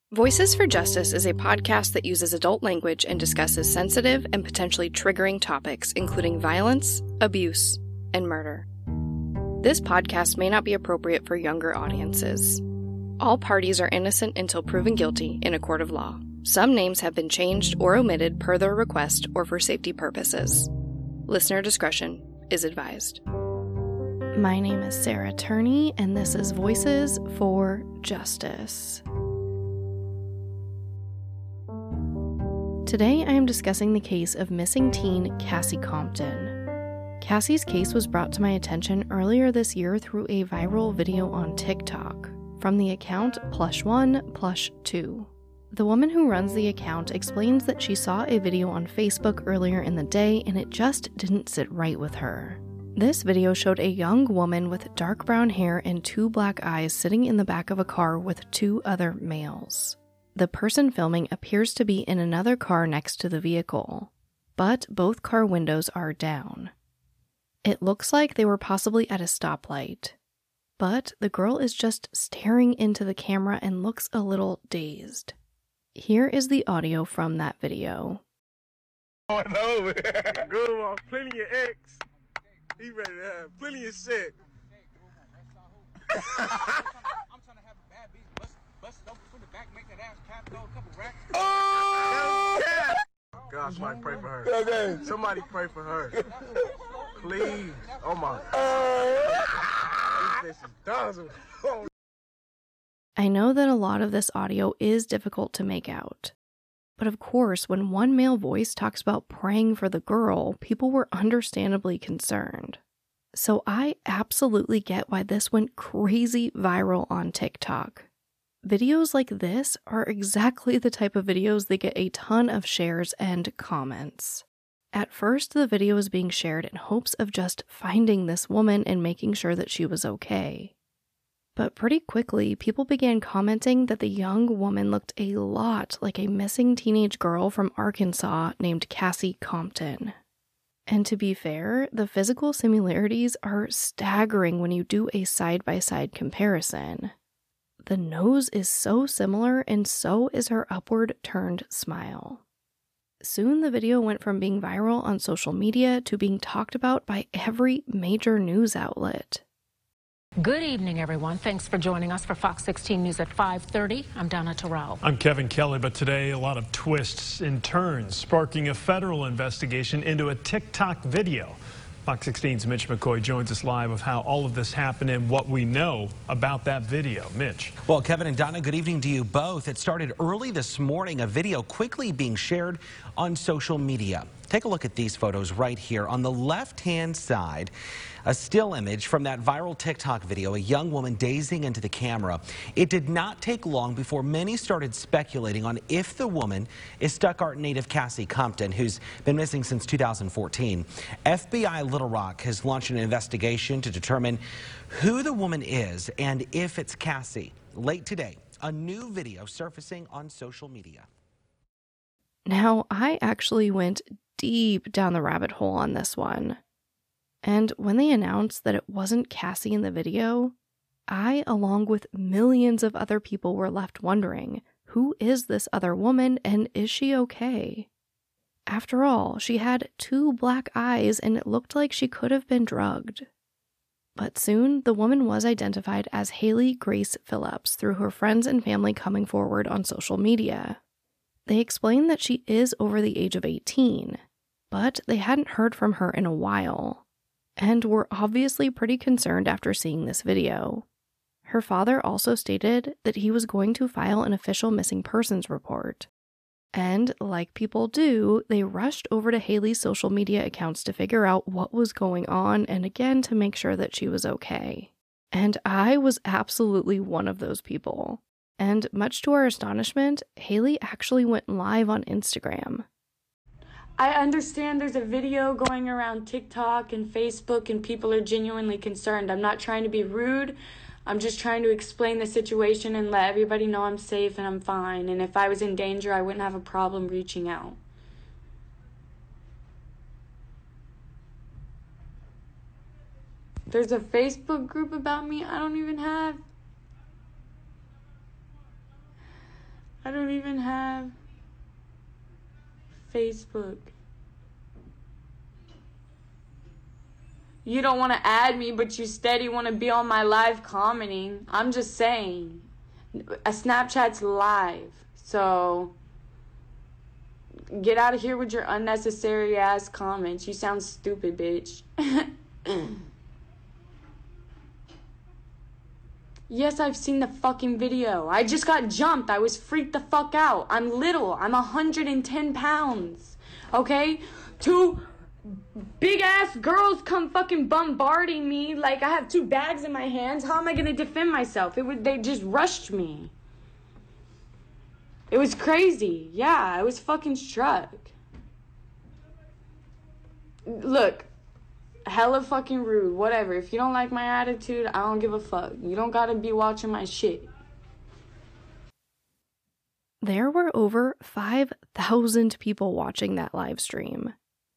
Voices for Justice is a podcast that uses adult language and discusses sensitive and potentially triggering topics, including violence, abuse, and murder. This podcast may not be appropriate for younger audiences. All parties are innocent until proven guilty in a court of law. Some names have been changed or omitted per their request or for safety purposes. Listener discretion is advised. My name is Sarah Turney, and this is Voices for Justice. Today I am discussing the case of missing teen Cassie Compton. Cassie's case was brought to my attention earlier this year through a viral video on TikTok from the account Plush1Plush2. The woman who runs the account explains that she saw a video on Facebook earlier in the day and it just didn't sit right with her. This video showed a young woman with dark brown hair and two black eyes sitting in the back of a car with two other males. The person filming appears to be in another car next to the vehicle, but both car windows are down. It looks like they were possibly at a stoplight, but the girl is just staring into the camera and looks a little dazed. Here is the audio from that video. Oh, no. Good one. Plenty of X. He ready to have plenty of shit. I'm trying to have a bad beat. Bust it open from the back, make that ass cap, throw a couple racks. Oh! Yeah. God, somebody pray for her. Okay. Somebody pray for her. Please. Oh, my God. This is dozen. Oh. I know that a lot of this audio is difficult to make out. But of course, when one male voice talks about praying for the girl, people were understandably concerned. So I absolutely get why this went crazy viral on TikTok. Videos like this are exactly the type of videos that get a ton of shares and comments. At first, the video was being shared in hopes of just finding this woman and making sure that she was okay. But pretty quickly, people began commenting that the young woman looked a lot like a missing teenage girl from Arkansas named Cassie Compton. And to be fair, the physical similarities are staggering when you do a side-by-side comparison. The nose is so similar, and so is her upward-turned smile. Soon the video went from being viral on social media to being talked about by every major news outlet. Good evening, everyone. Thanks for joining us for Fox 16 News at 5:30. I'm Donna Terrell. I'm Kevin Kelly, but today a lot of twists and turns, sparking a federal investigation into a TikTok video. Fox 16's Mitch McCoy joins us live with how all of this happened and what we know about that video. Mitch. Well, Kevin and Donna, good evening to you both. It started early this morning, a video quickly being shared on social media. Take a look at these photos right here. On the left-hand side, a still image from that viral TikTok video, a young woman dazing into the camera. It did not take long before many started speculating on if the woman is Stuttgart native Cassie Compton, who's been missing since 2014. FBI Little Rock has launched an investigation to determine who the woman is and if it's Cassie. Late today, a new video surfacing on social media. Now, I actually went deep down the rabbit hole on this one. And when they announced that it wasn't Cassie in the video, I, along with millions of other people, were left wondering, who is this other woman and is she okay? After all, she had two black eyes and it looked like she could have been drugged. But soon, the woman was identified as Haley Grace Phillips through her friends and family coming forward on social media. They explained that she is over the age of 18, but they hadn't heard from her in a while, and were obviously pretty concerned after seeing this video. Her father also stated that he was going to file an official missing persons report. And, like people do, they rushed over to Haley's social media accounts to figure out what was going on and again to make sure that she was okay. And I was absolutely one of those people. And much to our astonishment, Haley actually went live on Instagram. I understand there's a video going around TikTok and Facebook and people are genuinely concerned. I'm not trying to be rude. I'm just trying to explain the situation and let everybody know I'm safe and I'm fine. And if I was in danger, I wouldn't have a problem reaching out. There's a Facebook group about me I don't even have. I don't even have Facebook. You don't want to add me, but you steady want to be on my live commenting. I'm just saying. A Snapchat's live. So get out of here with your unnecessary ass comments. You sound stupid, bitch. Yes, I've seen the fucking video. I just got jumped. I was freaked the fuck out. I'm little. I'm 110 pounds. Okay? 2 big ass girls come fucking bombarding me like I have 2 bags in my hands. How am I gonna defend myself? They just rushed me. It was crazy. Yeah, I was fucking struck. Look, hella fucking rude. Whatever. If you don't like my attitude, I don't give a fuck. You don't gotta be watching my shit. There were over 5,000 people watching that live stream.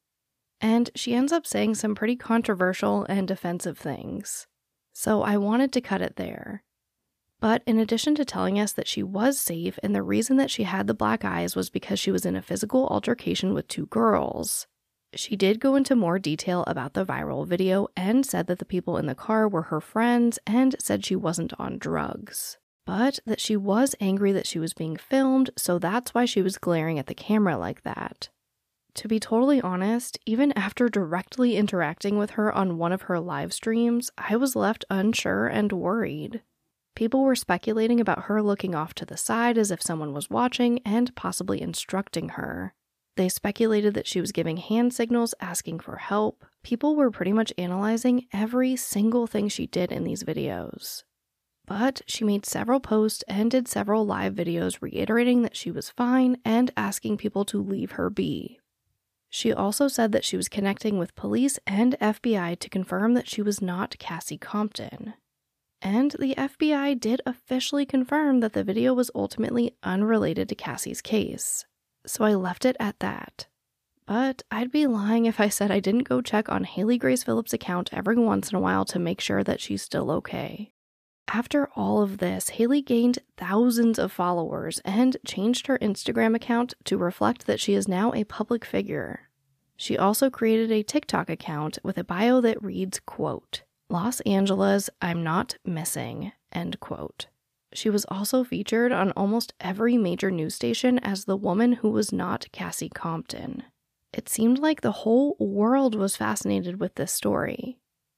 And she ends up saying some pretty controversial and defensive things. So I wanted to cut it there. But in addition to telling us that she was safe and the reason that she had the black eyes was because she was in a physical altercation with 2 girls, she did go into more detail about the viral video and said that the people in the car were her friends and said she wasn't on drugs. But that she was angry that she was being filmed, so that's why she was glaring at the camera like that. To be totally honest, even after directly interacting with her on one of her live streams, I was left unsure and worried. People were speculating about her looking off to the side as if someone was watching and possibly instructing her. They speculated that she was giving hand signals, asking for help. People were pretty much analyzing every single thing she did in these videos. But she made several posts and did several live videos reiterating that she was fine and asking people to leave her be. She also said that she was connecting with police and FBI to confirm that she was not Cassie Compton. And the FBI did officially confirm that the video was ultimately unrelated to Cassie's case. So I left it at that. But I'd be lying if I said I didn't go check on Haley Grace Phillips' account every once in a while to make sure that she's still okay. After all of this, Haley gained thousands of followers and changed her Instagram account to reflect that she is now a public figure. She also created a TikTok account with a bio that reads, quote, "Los Angeles, I'm not missing," end quote. She was also featured on almost every major news station as the woman who was not Cassie Compton. It seemed like the whole world was fascinated with this story.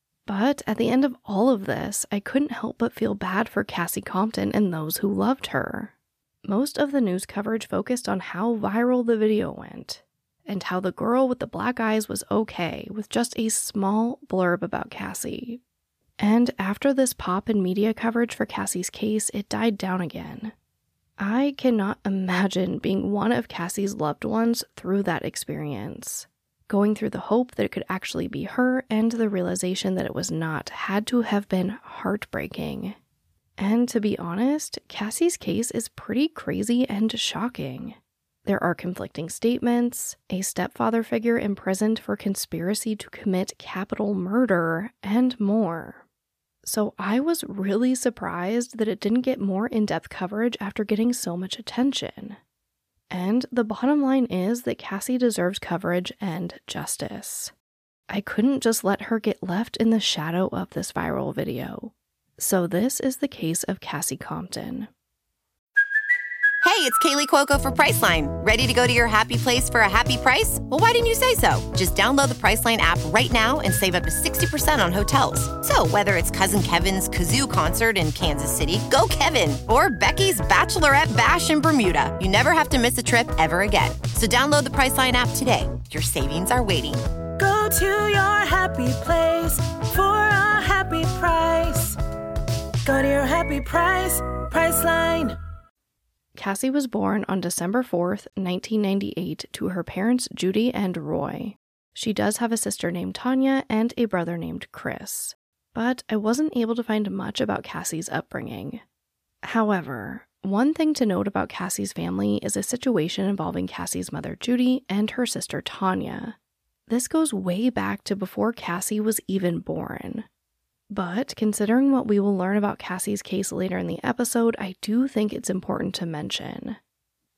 But at the end of all of this, I couldn't help but feel bad for Cassie Compton and those who loved her. Most of the news coverage focused on how viral the video went, and how the girl with the black eyes was okay with just a small blurb about Cassie. And after this pop in media coverage for Cassie's case, it died down again. I cannot imagine being one of Cassie's loved ones through that experience. Going through the hope that it could actually be her and the realization that it was not had to have been heartbreaking. And to be honest, Cassie's case is pretty crazy and shocking. There are conflicting statements, a stepfather figure imprisoned for conspiracy to commit capital murder, and more. So I was really surprised that it didn't get more in-depth coverage after getting so much attention. And the bottom line is that Cassie deserves coverage and justice. I couldn't just let her get left in the shadow of this viral video. So this is the case of Cassie Compton. Hey, it's Kaylee Cuoco for Priceline. Ready to go to your happy place for a happy price? Well, why didn't you say so? Just download the Priceline app right now and save up to 60% on hotels. So whether it's Cousin Kevin's Kazoo Concert in Kansas City, go Kevin, or Becky's Bachelorette Bash in Bermuda, you never have to miss a trip ever again. So download the Priceline app today. Your savings are waiting. Go to your happy place for a happy price. Go to your happy price, Priceline. Cassie was born on December 4th, 1998, to her parents Judy and Roy. She does have a sister named Tanya and a brother named Chris. But I wasn't able to find much about Cassie's upbringing. However, one thing to note about Cassie's family is a situation involving Cassie's mother Judy and her sister Tanya. This goes way back to before Cassie was even born. But considering what we will learn about Cassie's case later in the episode, I do think it's important to mention.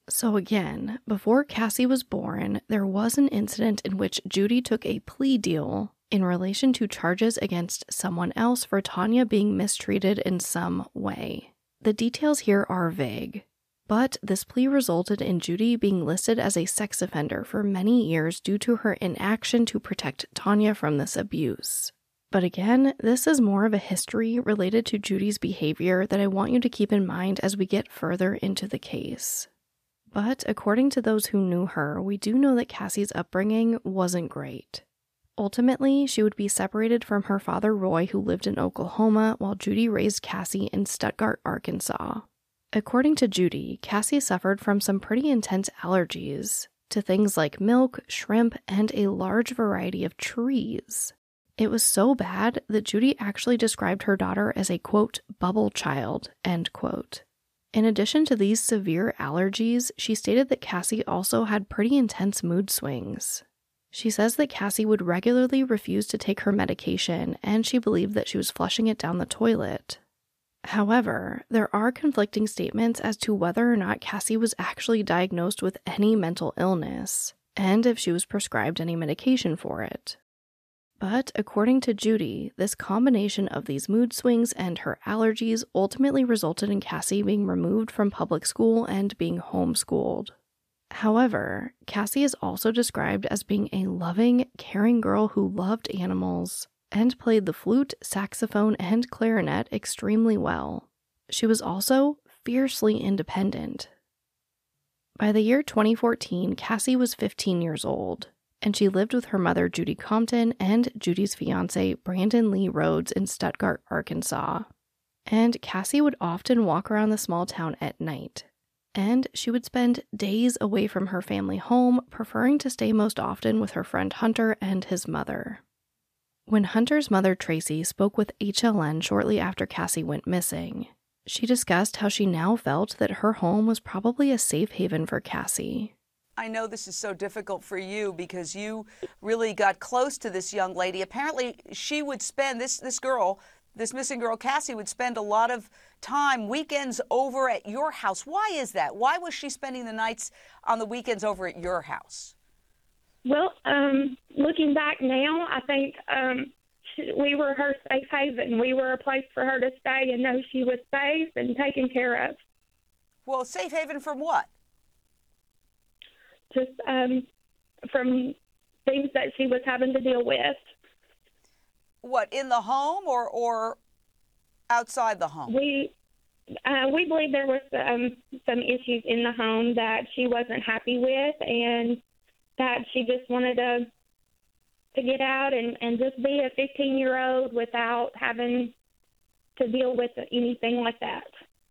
So again, before Cassie was born, there was an incident in which Judy took a plea deal in relation to charges against someone else for Tanya being mistreated in some way. The details here are vague, but this plea resulted in Judy being listed as a sex offender for many years due to her inaction to protect Tanya from this abuse. But again, this is more of a history related to Judy's behavior that I want you to keep in mind as we get further into the case. But according to those who knew her, we do know that Cassie's upbringing wasn't great. Ultimately, she would be separated from her father Roy, who lived in Oklahoma, while Judy raised Cassie in Stuttgart, Arkansas. According to Judy, Cassie suffered from some pretty intense allergies to things like milk, shrimp, and a large variety of trees. It was so bad that Judy actually described her daughter as a, quote, bubble child, end quote. In addition to these severe allergies, she stated that Cassie also had pretty intense mood swings. She says that Cassie would regularly refuse to take her medication, and she believed that she was flushing it down the toilet. However, there are conflicting statements as to whether or not Cassie was actually diagnosed with any mental illness, and if she was prescribed any medication for it. But according to Judy, this combination of these mood swings and her allergies ultimately resulted in Cassie being removed from public school and being homeschooled. However, Cassie is also described as being a loving, caring girl who loved animals and played the flute, saxophone, and clarinet extremely well. She was also fiercely independent. By the year 2014, Cassie was 15 years old, and she lived with her mother, Judy Compton, and Judy's fiancé, Brandon Lee Rhodes, in Stuttgart, Arkansas. And Cassie would often walk around the small town at night, and she would spend days away from her family home, preferring to stay most often with her friend Hunter and his mother. When Hunter's mother, Tracy, spoke with HLN shortly after Cassie went missing, she discussed how she now felt that her home was probably a safe haven for Cassie. I know this is so difficult for you because you really got close to this young lady. Apparently, she would spend, this missing girl, Cassie, would spend a lot of time, weekends over at your house. Why is that? Why was she spending the nights on the weekends over at your house? Well, looking back now, I think we were her safe haven. We were a place for her to stay and know she was safe and taken care of. Well, safe haven from what? Just from things that she was having to deal with. What, in the home or outside the home? We believe there was some issues in the home that she wasn't happy with, and that she just wanted to get out and just be a 15-year-old without having to deal with anything like that.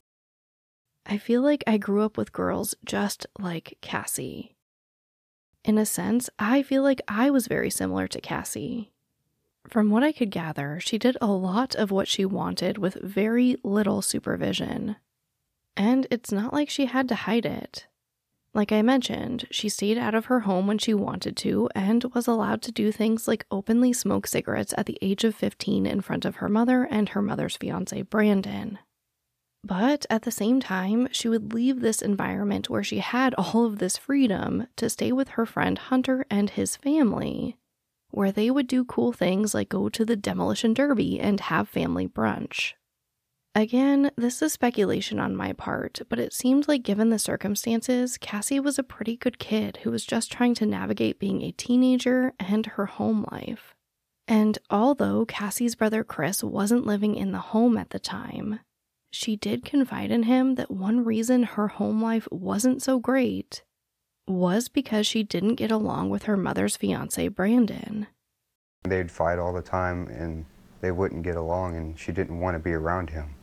I feel like I grew up with girls just like Cassie. In a sense, I feel like I was very similar to Cassie. From what I could gather, she did a lot of what she wanted with very little supervision. And it's not like she had to hide it. Like I mentioned, she stayed out of her home when she wanted to and was allowed to do things like openly smoke cigarettes at the age of 15 in front of her mother and her mother's fiancé, Brandon. But at the same time, she would leave this environment where she had all of this freedom to stay with her friend Hunter and his family, where they would do cool things like go to the demolition derby and have family brunch. Again, this is speculation on my part, but it seemed like given the circumstances, Cassie was a pretty good kid who was just trying to navigate being a teenager and her home life. And although Cassie's brother Chris wasn't living in the home at the time, she did confide in him that one reason her home life wasn't so great was because she didn't get along with her mother's fiancé, Brandon. They'd fight all the time and they wouldn't get along, and she didn't want to be around him.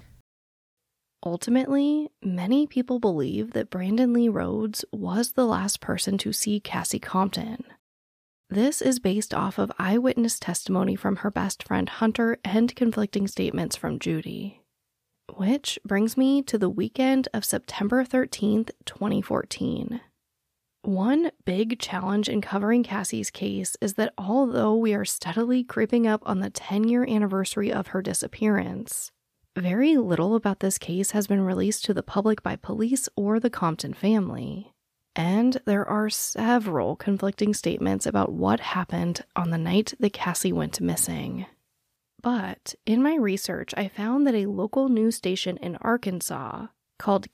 Ultimately, many people believe that Brandon Lee Rhodes was the last person to see Cassie Compton. This is based off of eyewitness testimony from her best friend Hunter and conflicting statements from Judy. Which brings me to the weekend of September 13th, 2014. One big challenge in covering Cassie's case is that although we are steadily creeping up on the 10-year anniversary of her disappearance, very little about this case has been released to the public by police or the Compton family. And there are several conflicting statements about what happened on the night that Cassie went missing. But in my research, I found that a local news station in Arkansas called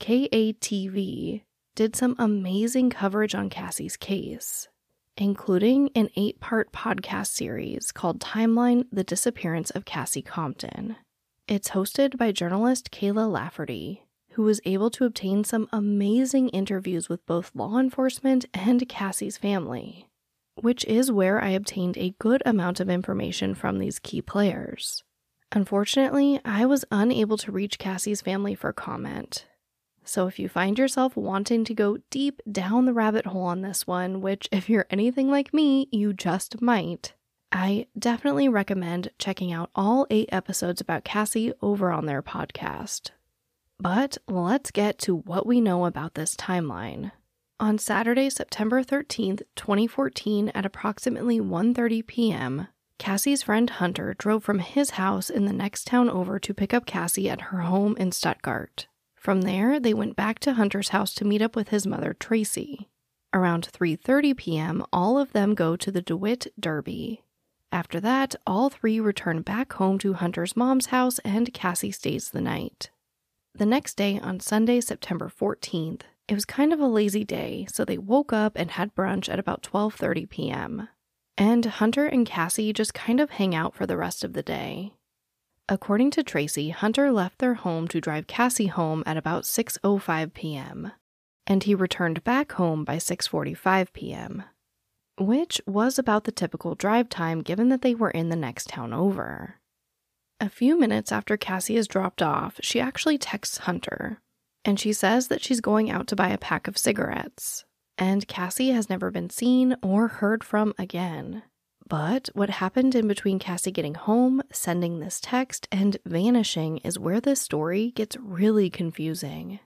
KATV did some amazing coverage on Cassie's case, including an 8-part podcast series called Timeline: The Disappearance of Cassie Compton. It's hosted by journalist Kayla Lafferty, who was able to obtain some amazing interviews with both law enforcement and Cassie's family, which is where I obtained a good amount of information from these key players. Unfortunately, I was unable to reach Cassie's family for comment. So if you find yourself wanting to go deep down the rabbit hole on this one, which if you're anything like me, you just might, I definitely recommend checking out all 8 episodes about Cassie over on their podcast. But let's get to what we know about this timeline. On Saturday, September 13th, 2014, at approximately 1:30 p.m., Cassie's friend Hunter drove from his house in the next town over to pick up Cassie at her home in Stuttgart. From there, they went back to Hunter's house to meet up with his mother, Tracy. Around 3:30 p.m., all of them go to the DeWitt Derby. After that, all 3 return back home to Hunter's mom's house and Cassie stays the night. The next day, on Sunday, September 14th, it was kind of a lazy day, so they woke up and had brunch at about 12:30 p.m. And Hunter and Cassie just kind of hang out for the rest of the day. According to Tracy, Hunter left their home to drive Cassie home at about 6:05 p.m., and he returned back home by 6:45 p.m., which was about the typical drive time given that they were in the next town over. A few minutes after Cassie is dropped off, she actually texts Hunter, and she says that she's going out to buy a pack of cigarettes, and Cassie has never been seen or heard from again. But what happened in between Cassie getting home, sending this text, and vanishing is where this story gets really confusing.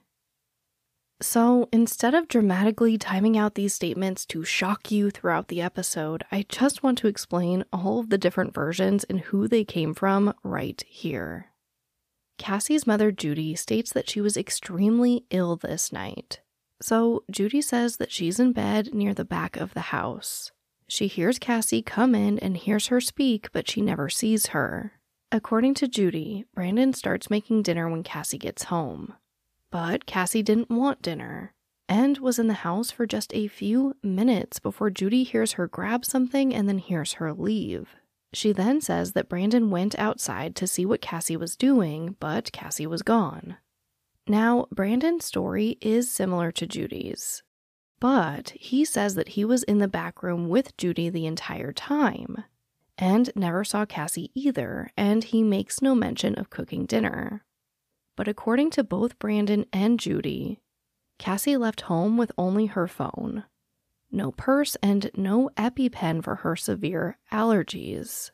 So instead of dramatically timing out these statements to shock you throughout the episode, I just want to explain all of the different versions and who they came from right here. Cassie's mother, Judy, states that she was extremely ill this night. So Judy says that she's in bed near the back of the house. She hears Cassie come in and hears her speak, but she never sees her. According to Judy, Brandon starts making dinner when Cassie gets home. But Cassie didn't want dinner, and was in the house for just a few minutes before Judy hears her grab something and then hears her leave. She then says that Brandon went outside to see what Cassie was doing, but Cassie was gone. Now, Brandon's story is similar to Judy's, but he says that he was in the back room with Judy the entire time, and never saw Cassie either, and he makes no mention of cooking dinner. But according to both Brandon and Judy, Cassie left home with only her phone, no purse, and no EpiPen for her severe allergies.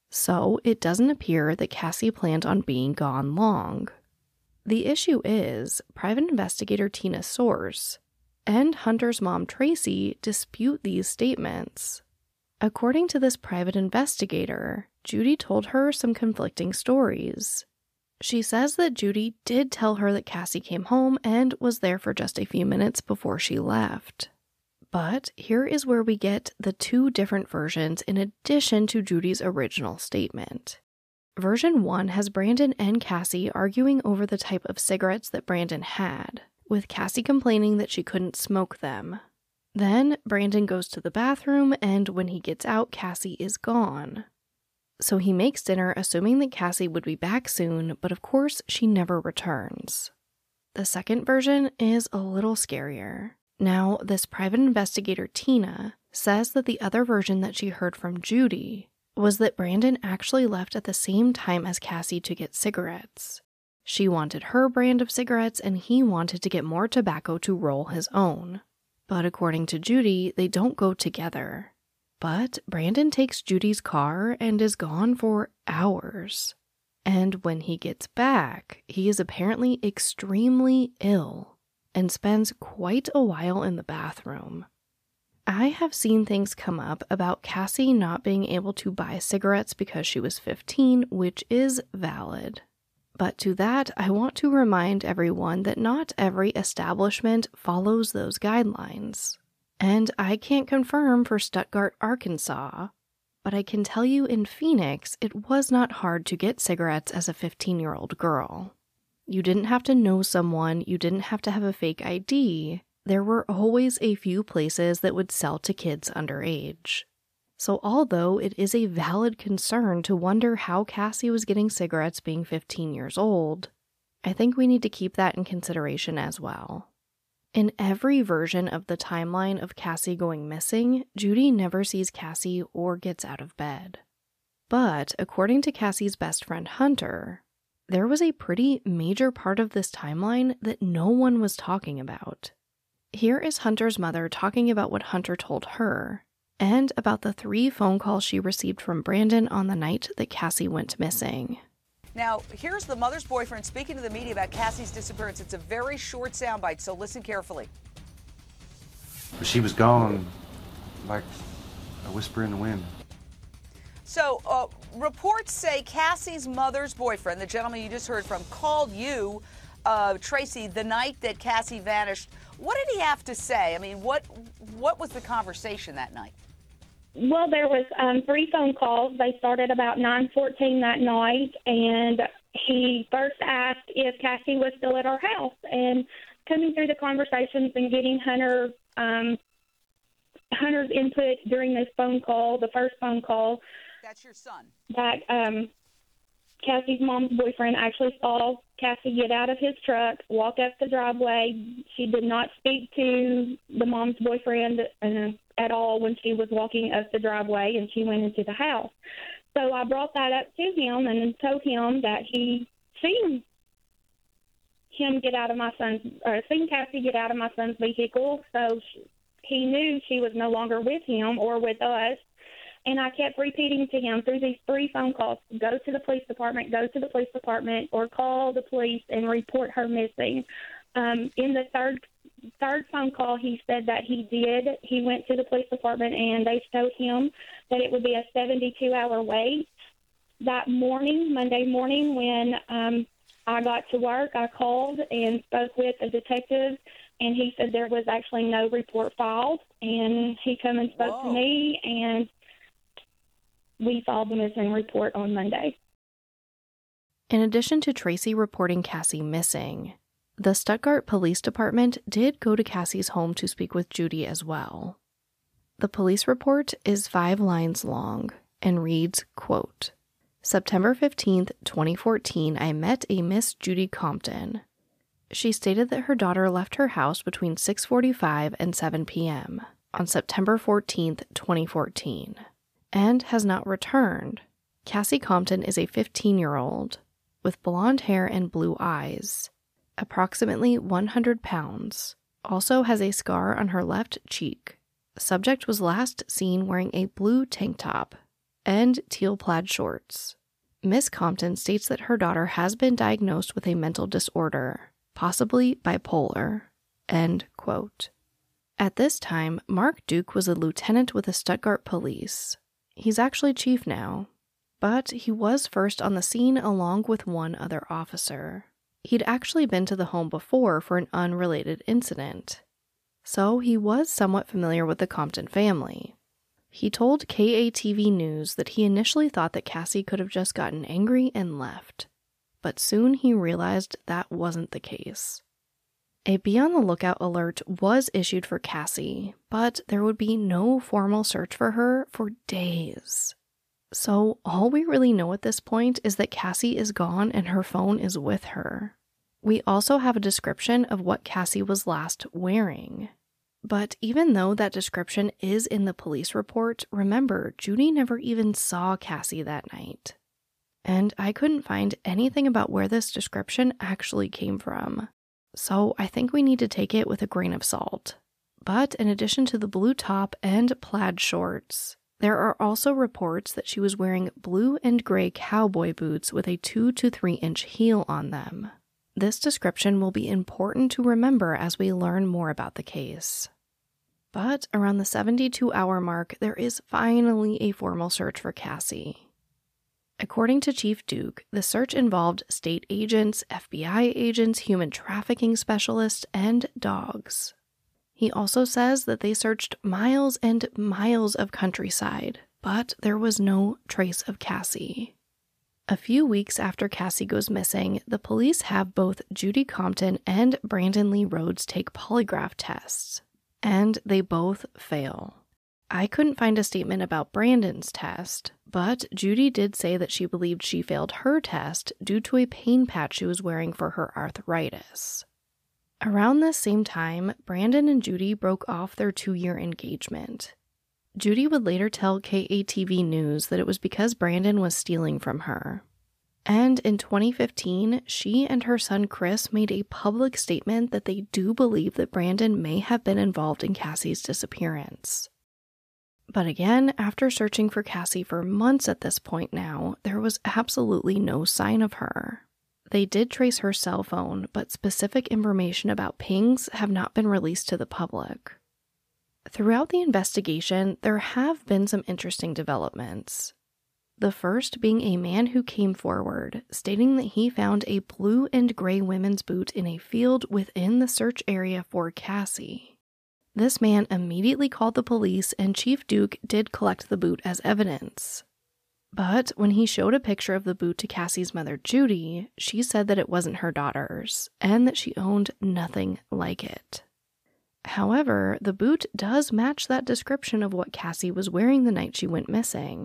So it doesn't appear that Cassie planned on being gone long. The issue is, private investigator Tina Source and Hunter's mom Tracy dispute these statements. According to this private investigator, Judy told her some conflicting stories. She says that Judy did tell her that Cassie came home and was there for just a few minutes before she left. But here is where we get the 2 different versions in addition to Judy's original statement. Version 1 has Brandon and Cassie arguing over the type of cigarettes that Brandon had, with Cassie complaining that she couldn't smoke them. Then Brandon goes to the bathroom, and when he gets out, Cassie is gone. So he makes dinner assuming that Cassie would be back soon, but of course she never returns. The second version is a little scarier. Now, this private investigator Tina says that the other version that she heard from Judy was that Brandon actually left at the same time as Cassie to get cigarettes. She wanted her brand of cigarettes and he wanted to get more tobacco to roll his own. But according to Judy, they don't go together. But Brandon takes Judy's car and is gone for hours. And when he gets back, he is apparently extremely ill and spends quite a while in the bathroom. I have seen things come up about Cassie not being able to buy cigarettes because she was 15, which is valid. But to that, I want to remind everyone that not every establishment follows those guidelines. And I can't confirm for Stuttgart, Arkansas, but I can tell you in Phoenix, it was not hard to get cigarettes as a 15-year-old girl. You didn't have to know someone, you didn't have to have a fake ID. There were always a few places that would sell to kids underage. So although it is a valid concern to wonder how Cassie was getting cigarettes being 15 years old, I think we need to keep that in consideration as well. In every version of the timeline of Cassie going missing, Judy never sees Cassie or gets out of bed. But according to Cassie's best friend Hunter, there was a pretty major part of this timeline that no one was talking about. Here is Hunter's mother talking about what Hunter told her, and about the 3 phone calls she received from Brandon on the night that Cassie went missing. Now, here's the mother's boyfriend speaking to the media about Cassie's disappearance. It's a very short soundbite, so listen carefully. She was gone like a whisper in the wind. So, reports say Cassie's mother's boyfriend, the gentleman you just heard from, called you, Tracy, the night that Cassie vanished. What did he have to say? I mean, what was the conversation that night? Well, there was 3 phone calls. They started about 9:14 that night, and he first asked if Cassie was still at our house. And coming through the conversations and getting Hunter's input during this phone call, the first phone call. That's your son. That Cassie's mom's boyfriend actually saw Cassie get out of his truck, walk up the driveway. She did not speak to the mom's boyfriend at all when she was walking up the driveway, and she went into the house. So I brought that up to him and told him that he seen Cassie get out of my son's vehicle. So he knew she was no longer with him or with us. And I kept repeating to him through these 3 phone calls, go to the police department, or call the police and report her missing. In the third phone call, he said that he did. He went to the police department, and they told him that it would be a 72-hour wait. That morning, Monday morning, when I got to work, I called and spoke with a detective, and he said there was actually no report filed. And he came and spoke to me, and we filed the missing report on Monday. In addition to Tracy reporting Cassie missing, the Stuttgart Police Department did go to Cassie's home to speak with Judy as well. The police report is 5 lines long and reads, quote, September 15th, 2014, I met a Miss Judy Compton. She stated that her daughter left her house between 6:45 and 7 p.m. on September 14th, 2014. And has not returned. Cassie Compton is a 15-year-old with blonde hair and blue eyes, approximately 100 pounds, also has a scar on her left cheek. The subject was last seen wearing a blue tank top and teal plaid shorts. Miss Compton states that her daughter has been diagnosed with a mental disorder, possibly bipolar, end quote. At this time, Mark Duke was a lieutenant with the Stuttgart Police. He's actually chief now, but he was first on the scene along with one other officer. He'd actually been to the home before for an unrelated incident, so he was somewhat familiar with the Compton family. He told KATV News that he initially thought that Cassie could have just gotten angry and left, but soon he realized that wasn't the case. A be on the lookout alert was issued for Cassie, but there would be no formal search for her for days. So all we really know at this point is that Cassie is gone and her phone is with her. We also have a description of what Cassie was last wearing. But even though that description is in the police report, remember, Judy never even saw Cassie that night. And I couldn't find anything about where this description actually came from. So I think we need to take it with a grain of salt. But in addition to the blue top and plaid shorts, there are also reports that she was wearing blue and gray cowboy boots with a 2 to 3 inch heel on them. This description will be important to remember as we learn more about the case. But around the 72-hour mark, there is finally a formal search for Cassie. According to Chief Duke, the search involved state agents, FBI agents, human trafficking specialists, and dogs. He also says that they searched miles and miles of countryside, but there was no trace of Cassie. A few weeks after Cassie goes missing, the police have both Judy Compton and Brandon Lee Rhodes take polygraph tests, and they both fail. I couldn't find a statement about Brandon's test, but Judy did say that she believed she failed her test due to a pain patch she was wearing for her arthritis. Around this same time, Brandon and Judy broke off their 2-year engagement. Judy would later tell KATV News that it was because Brandon was stealing from her. And in 2015, she and her son Chris made a public statement that they do believe that Brandon may have been involved in Cassie's disappearance. But again, after searching for Cassie for months at this point now, there was absolutely no sign of her. They did trace her cell phone, but specific information about pings have not been released to the public. Throughout the investigation, there have been some interesting developments. The first being a man who came forward, stating that he found a blue and gray women's boot in a field within the search area for Cassie. This man immediately called the police, and Chief Duke did collect the boot as evidence. But when he showed a picture of the boot to Cassie's mother, Judy, she said that it wasn't her daughter's, and that she owned nothing like it. However, the boot does match that description of what Cassie was wearing the night she went missing.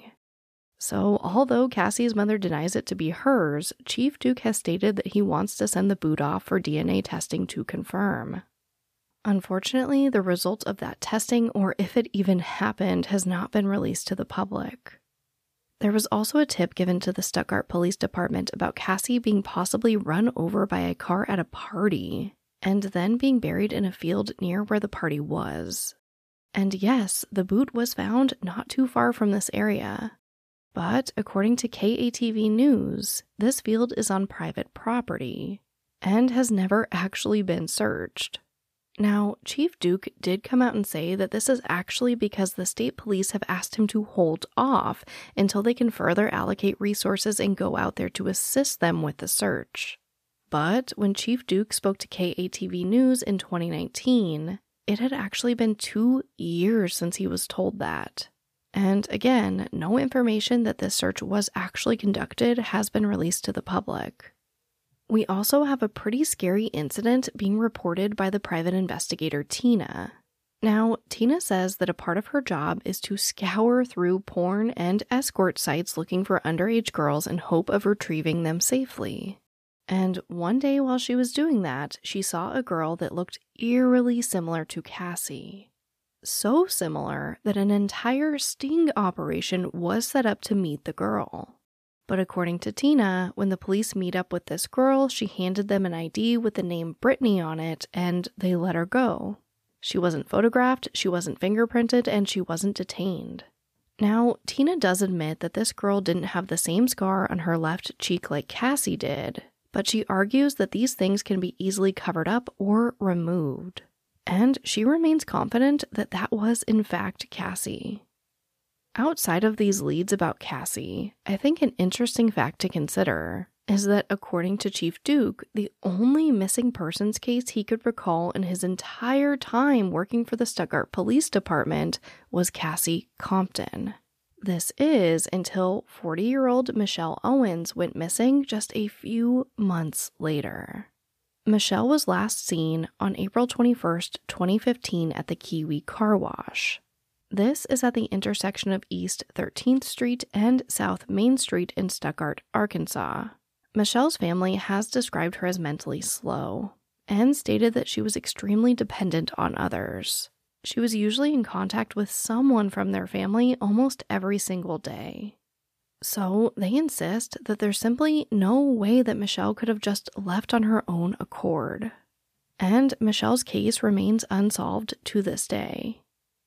So, although Cassie's mother denies it to be hers, Chief Duke has stated that he wants to send the boot off for DNA testing to confirm. Unfortunately, the result of that testing, or if it even happened, has not been released to the public. There was also a tip given to the Stuttgart Police Department about Cassie being possibly run over by a car at a party, and then being buried in a field near where the party was. And yes, the boot was found not too far from this area. But according to KATV News, this field is on private property, and has never actually been searched. Now, Chief Duke did come out and say that this is actually because the state police have asked him to hold off until they can further allocate resources and go out there to assist them with the search. But when Chief Duke spoke to KATV News in 2019, it had actually been 2 years since he was told that. And again, no information that this search was actually conducted has been released to the public. We also have a pretty scary incident being reported by the private investigator Tina. Now, Tina says that a part of her job is to scour through porn and escort sites looking for underage girls in hope of retrieving them safely. And one day while she was doing that, she saw a girl that looked eerily similar to Cassie. So similar that an entire sting operation was set up to meet the girl. But according to Tina, when the police meet up with this girl, she handed them an ID with the name Brittany on it, and they let her go. She wasn't photographed, she wasn't fingerprinted, and she wasn't detained. Now, Tina does admit that this girl didn't have the same scar on her left cheek like Cassie did, but she argues that these things can be easily covered up or removed. And she remains confident that that was in fact Cassie. Outside of these leads about Cassie, I think an interesting fact to consider is that according to Chief Duke, the only missing persons case he could recall in his entire time working for the Stuttgart Police Department was Cassie Compton. This is until 40-year-old Michelle Owens went missing just a few months later. Michelle was last seen on April 21st, 2015 at the Kiwi Car Wash. This is at the intersection of East 13th Street and South Main Street in Stuttgart, Arkansas. Michelle's family has described her as mentally slow and stated that she was extremely dependent on others. She was usually in contact with someone from their family almost every single day. So they insist that there's simply no way that Michelle could have just left on her own accord. And Michelle's case remains unsolved to this day.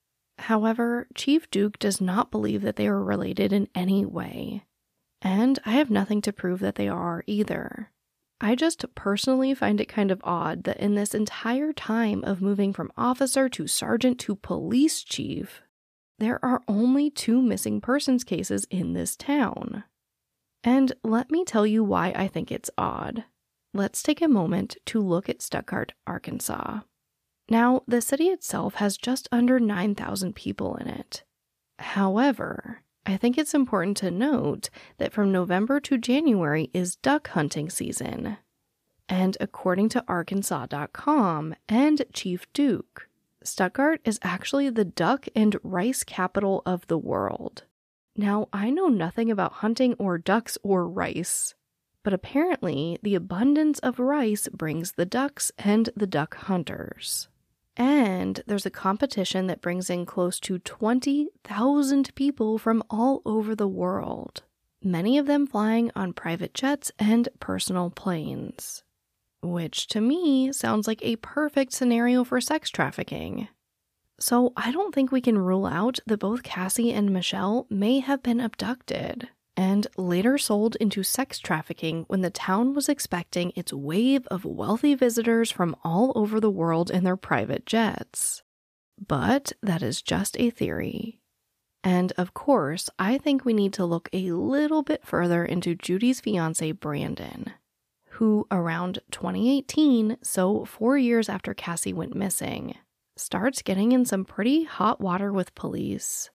However, Chief Duke does not believe that they are related in any way, and I have nothing to prove that they are either. I just personally find it kind of odd that in this entire time of moving from officer to sergeant to police chief, there are only 2 missing persons cases in this town. And let me tell you why I think it's odd. Let's take a moment to look at Stuttgart, Arkansas. Now, the city itself has just under 9,000 people in it. However, I think it's important to note that from November to January is duck hunting season. And according to Arkansas.com and Chief Duke, Stuttgart is actually the duck and rice capital of the world. Now, I know nothing about hunting or ducks or rice, but apparently the abundance of rice brings the ducks and the duck hunters. And there's a competition that brings in close to 20,000 people from all over the world, many of them flying on private jets and personal planes. Which to me sounds like a perfect scenario for sex trafficking. So I don't think we can rule out that both Cassie and Michelle may have been abducted and later sold into sex trafficking when the town was expecting its wave of wealthy visitors from all over the world in their private jets. But that is just a theory. And of course, I think we need to look a little bit further into Judy's fiance, Brandon, who around 2018, so 4 years after Cassie went missing, starts getting in some pretty hot water with police.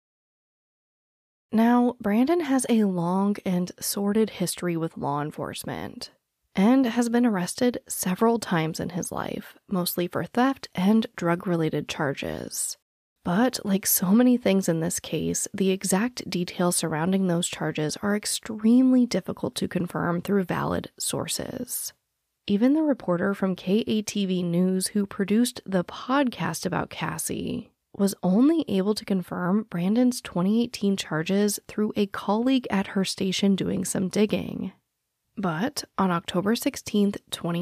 Now, Brandon has a long and sordid history with law enforcement and has been arrested several times in his life, mostly for theft and drug-related charges. But like so many things in this case, the exact details surrounding those charges are extremely difficult to confirm through valid sources. Even the reporter from KATV News who produced the podcast about Cassie was only able to confirm Brandon's 2018 charges through a colleague at her station doing some digging. But on October 16th,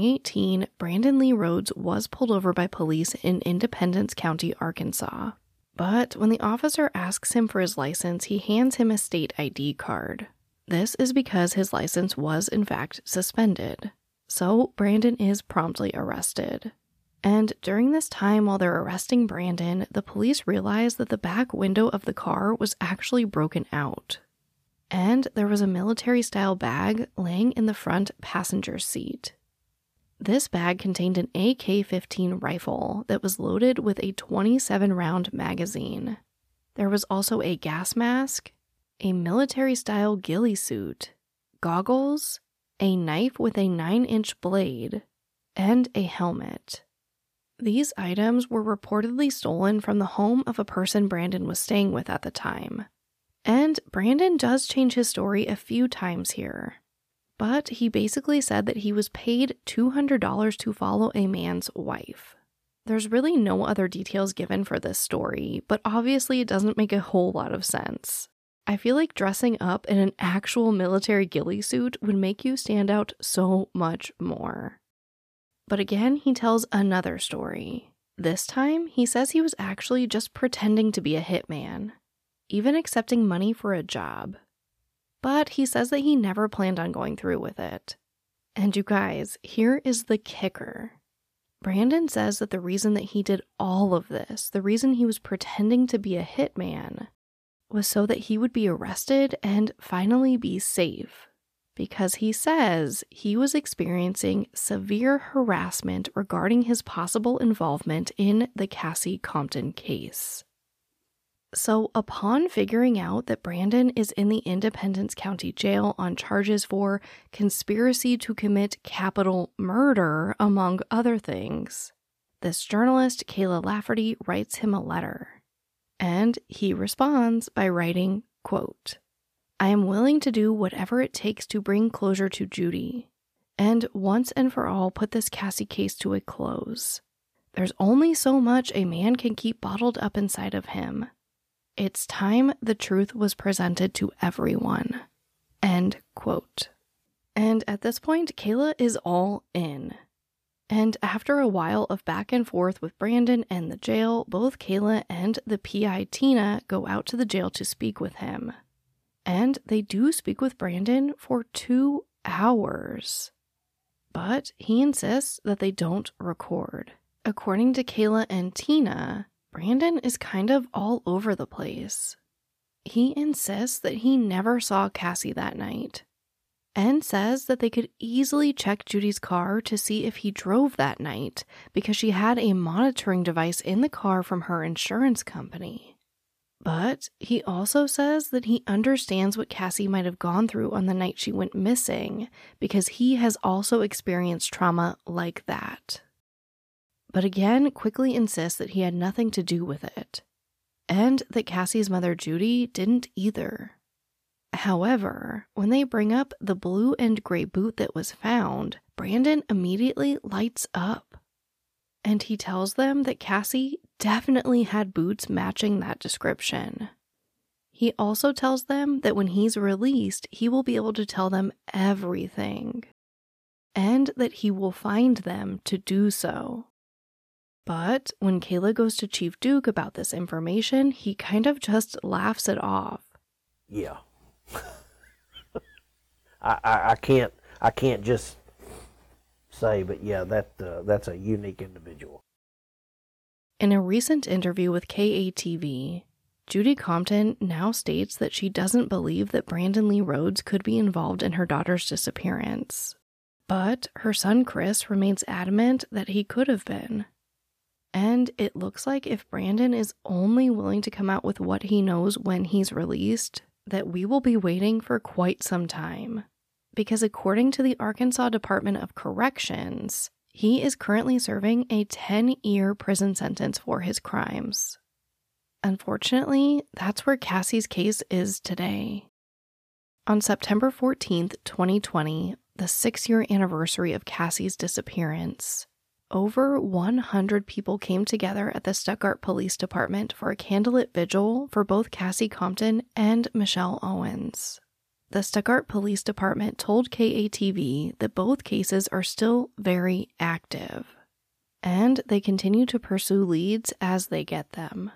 2018, Brandon Lee Rhodes was pulled over by police in Independence County, Arkansas. But when the officer asks him for his license, he hands him a state ID card. This is because his license was, in fact, suspended. So Brandon is promptly arrested. And during this time while they're arresting Brandon, the police realize that the back window of the car was actually broken out. And there was a military-style bag laying in the front passenger seat. This bag contained an AK-15 rifle that was loaded with a 27-round magazine. There was also a gas mask, a military-style ghillie suit, goggles, a knife with a 9-inch blade, and a helmet. These items were reportedly stolen from the home of a person Brandon was staying with at the time. And Brandon does change his story a few times here. But he basically said that he was paid $200 to follow a man's wife. There's really no other details given for this story, but obviously it doesn't make a whole lot of sense. I feel like dressing up in an actual military ghillie suit would make you stand out so much more. But again, he tells another story. This time, he says he was actually just pretending to be a hitman, even accepting money for a job. But he says that he never planned on going through with it. And you guys, here is the kicker. Brandon says that the reason that he did all of this, the reason he was pretending to be a hitman, was so that he would be arrested and finally be safe. Because he says he was experiencing severe harassment regarding his possible involvement in the Cassie Compton case. So upon figuring out that Brandon is in the Independence County Jail on charges for conspiracy to commit capital murder, among other things, this journalist, Kayla Lafferty, writes him a letter. And he responds by writing, quote, "I am willing to do whatever it takes to bring closure to Judy, and once and for all put this Cassie case to a close. There's only so much a man can keep bottled up inside of him. It's time the truth was presented to everyone." End quote. And at this point, Kayla is all in. And after a while of back and forth with Brandon and the jail, both Kayla and the PI Tina go out to the jail to speak with him. And they do speak with Brandon for 2 hours. But he insists that they don't record. According to Kayla and Tina, Brandon is kind of all over the place. He insists that he never saw Cassie that night. and says that they could easily check Judy's car to see if he drove that night because she had a monitoring device in the car from her insurance company. But he also says that he understands what Cassie might have gone through on the night she went missing because he has also experienced trauma like that. But again, quickly insists that he had nothing to do with it, and that Cassie's mother Judy didn't either. However, when they bring up the blue and gray boot that was found, Brandon immediately lights up. And he tells them that Cassie definitely had boots matching that description. He also tells them that when he's released, he will be able to tell them everything. And that he will find them to do so. But when Kayla goes to Chief Duke about this information, he kind of just laughs it off. Yeah. I can't just say, but yeah, that's a unique individual. In a recent interview with KATV, Judy Compton now states that she doesn't believe that Brandon Lee Rhodes could be involved in her daughter's disappearance. But her son Chris remains adamant that he could have been. And it looks like if Brandon is only willing to come out with what he knows when he's released, that we will be waiting for quite some time. Because according to the Arkansas Department of Corrections, he is currently serving a 10-year prison sentence for his crimes. Unfortunately, that's where Cassie's case is today. On September 14th, 2020, the 6-year anniversary of Cassie's disappearance, over 100 people came together at the Stuttgart Police Department for a candlelit vigil for both Cassie Compton and Michelle Owens. The Stuttgart Police Department told KATV that both cases are still very active, and they continue to pursue leads as they get them.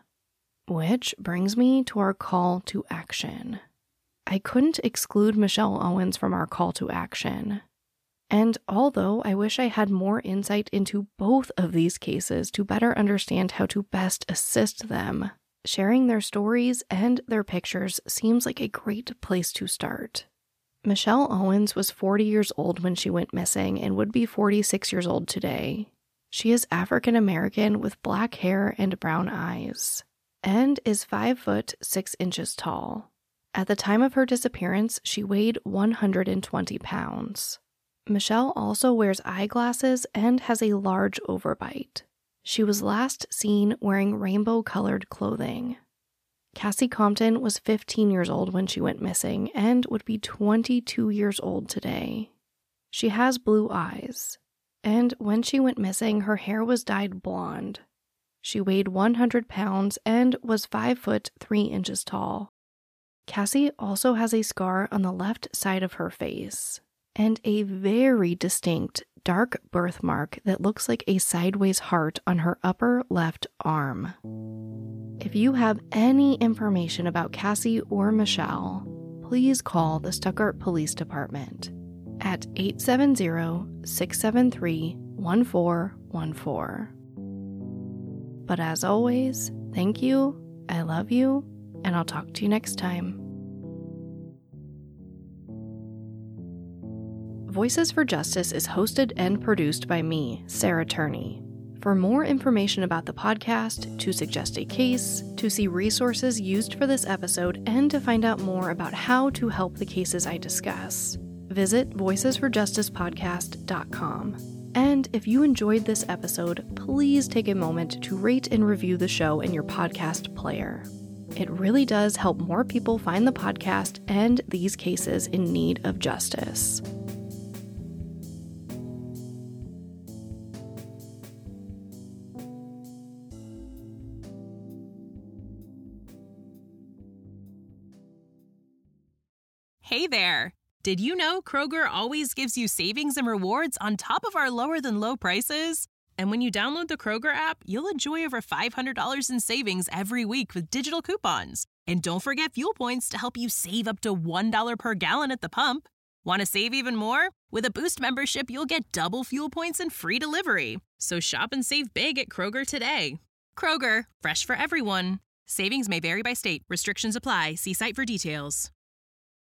Which brings me to our call to action. I couldn't exclude Michelle Owens from our call to action. And although I wish I had more insight into both of these cases to better understand how to best assist them, sharing their stories and their pictures seems like a great place to start. Michelle Owens was 40 years old when she went missing and would be 46 years old today. She is African American with black hair and brown eyes, and is 5 foot 6 inches tall. At the time of her disappearance, she weighed 120 pounds. Michelle also wears eyeglasses and has a large overbite. She was last seen wearing rainbow-colored clothing. Cassie Compton was 15 years old when she went missing and would be 22 years old today. She has blue eyes, and when she went missing, her hair was dyed blonde. She weighed 100 pounds and was 5 foot 3 inches tall. Cassie also has a scar on the left side of her face, and a very distinct dark birthmark that looks like a sideways heart on her upper left arm. If you have any information about Cassie or Michelle, please call the Stuttgart Police Department at 870-673-1414. But as always, thank you, I love you, and I'll talk to you next time. Voices for Justice is hosted and produced by me, Sarah Turney. For more information about the podcast, to suggest a case, to see resources used for this episode, and to find out more about how to help the cases I discuss, visit voicesforjusticepodcast.com. And if you enjoyed this episode, please take a moment to rate and review the show in your podcast player. It really does help more people find the podcast and these cases in need of justice. Hey there! Did you know Kroger always gives you savings and rewards on top of our lower-than-low prices? And when you download the Kroger app, you'll enjoy over $500 in savings every week with digital coupons. And don't forget fuel points to help you save up to $1 per gallon at the pump. Want to save even more? With a Boost membership, you'll get double fuel points and free delivery. So shop and save big at Kroger today. Kroger, fresh for everyone. Savings may vary by state. Restrictions apply. See site for details.